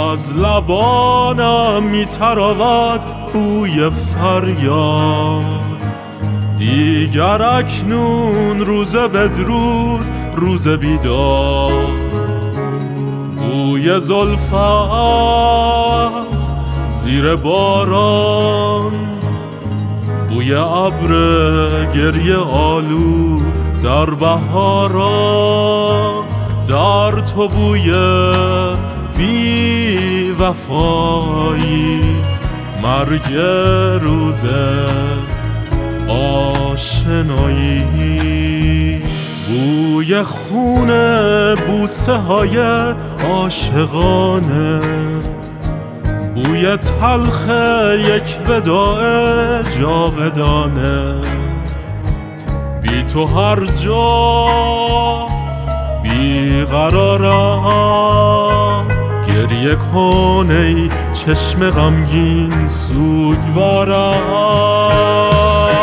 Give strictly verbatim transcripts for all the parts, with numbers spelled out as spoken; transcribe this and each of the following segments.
از لبانم میتراود بوی فریاد. دیگر اکنون روز بدرود، روز بیداد. بوی زلفت زیر باران، بوی ابر گریه آلود در بهاران. در تو بوی بی وفایی، مرگ روز آشنایی. بوی خون بوسه های عاشقانه، بوی تلخ یک وداع جاودانه. بی تو هر جا بی قرارم، گریه کن ای چشم غمگین سوگوارم.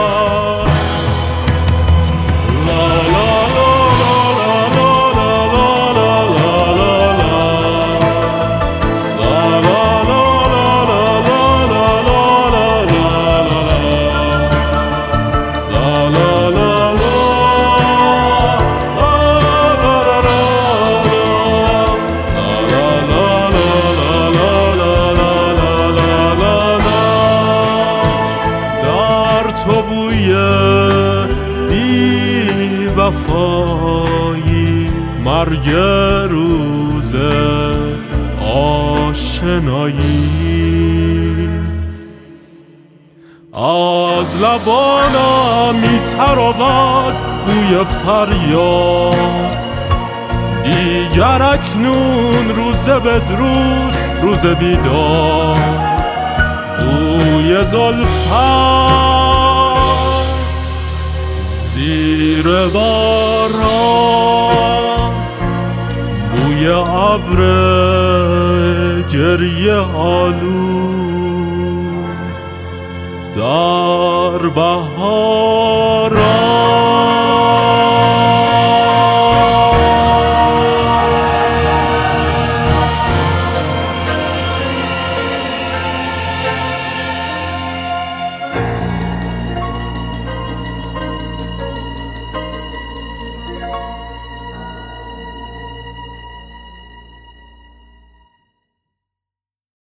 تو بوی بی وفایی، مرگ روز آشنایی. از لبانم میتراود بوی فریاد. دیگر اکنون روز بدرود، روز بیداد. بوی زلفت زیر باران، بوی ابر گریه آلود در بهاران.